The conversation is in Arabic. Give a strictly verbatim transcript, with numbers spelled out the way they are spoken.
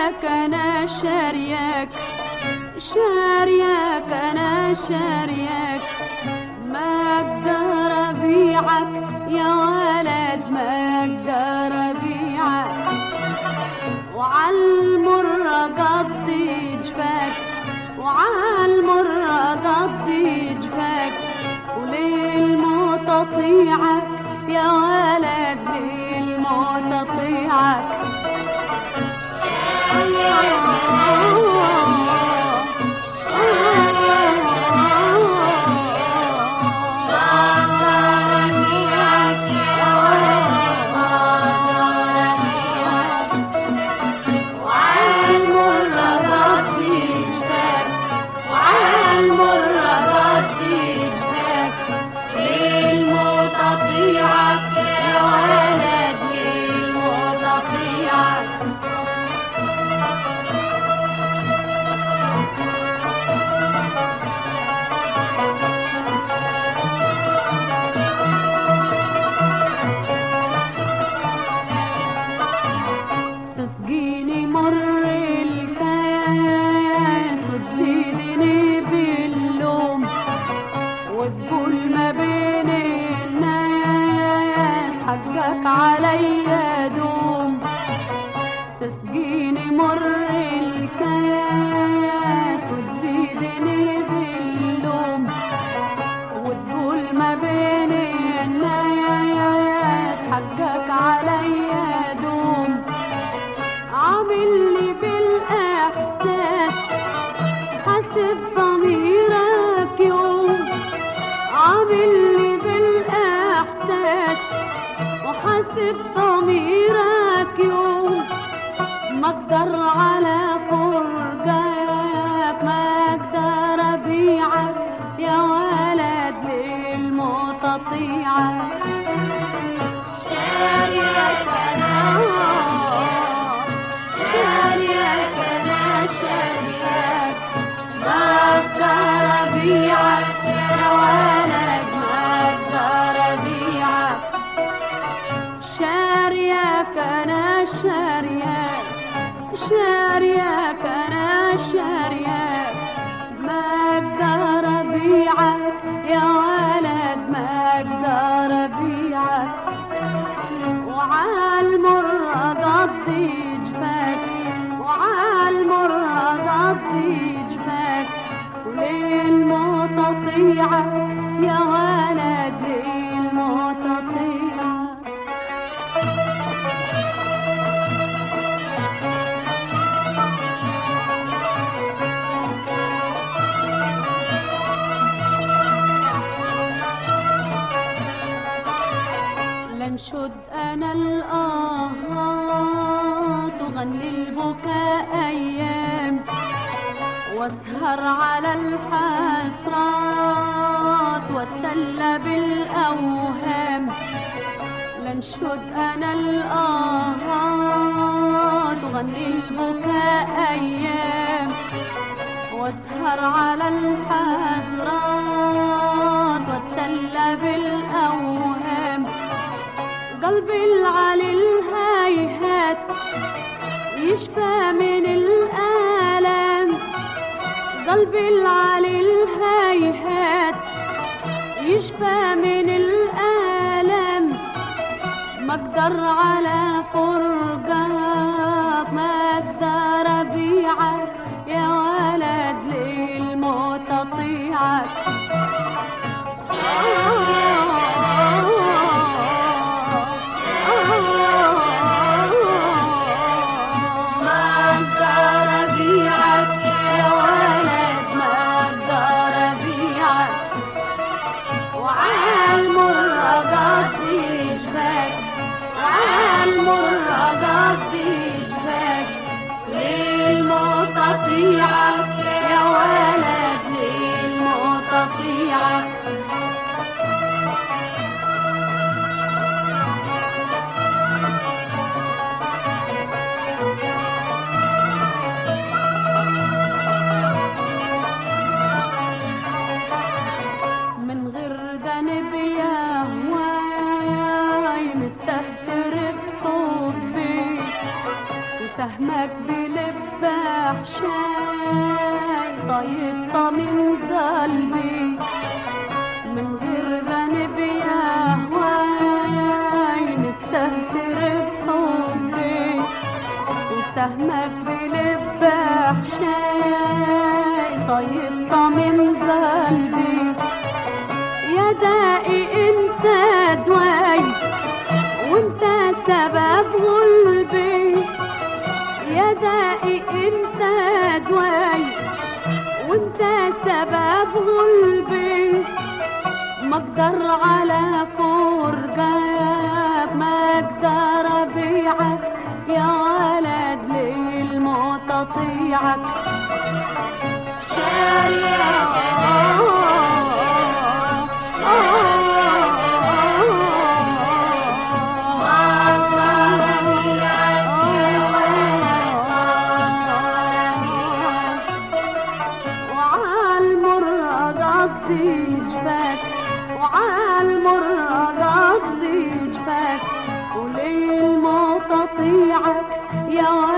شاريك انا شاريك شاريك انا شاريك، ما اقدر ابيعك يا ولد ما اقدر ابيعك، وعالمر قضي جفاك وعالمر قضي جفاك، وللموت اطيعك يا ولد للموت اطيعك. عليا دوم تسقيني مر الكاس وتزيدني باللوم، وتقول ما بين الناس حقك عليا دوم، عامل لي بالاحساس حسب ضميرك يوم، عامل لي بالاحساس وحسب ضميرك يوم، ما اقدر على فرقك ما اقدر ابيعك يا ولد للموت اطيعك. شاريك انا شاريك انا شاريك، ما اقدر ابيعك يا ولد ما اقدر ابيعك. شاريك انا شاريك شاريك انا شاريك، ما اقدر ابيعك يا ولد ما اقدر ابيعك، وعالمر قضي جفاك وعالمر قضي جفاك، وللموت اطيعك يا ولد للموت اطيعك. لنشد انا الاهات وغني البكاء ايام، واسهر على الحسرات واتسلى بالاوهام. لنشد انا الاهات وغني البكاء ايام، واسهر على الحسرات واتسلى بالاوهام. قلبي العلي الهيهات يشفى من الآلام، قلبي العلي الهيهات يشفى من الآلام، ما اقدر على فرقك ما اقدر ابيعك يا ولد للموت اطيعك. وعالمر سهمك بلب حشاي طيب طمن قلبي من غير ذنب يا هواي نستهتر بحبي وسهمك بلب حشاي طيب طمن قلبي يا دائي انت دواي وانت سبب غلبي يا دائي انت دواي وانت سبب غلبي ما اقدر على فرقك ما اقدر ابيعك يا ولد للموت اطيعك وعالمر قصدي جفاك وللموت اطيعك يا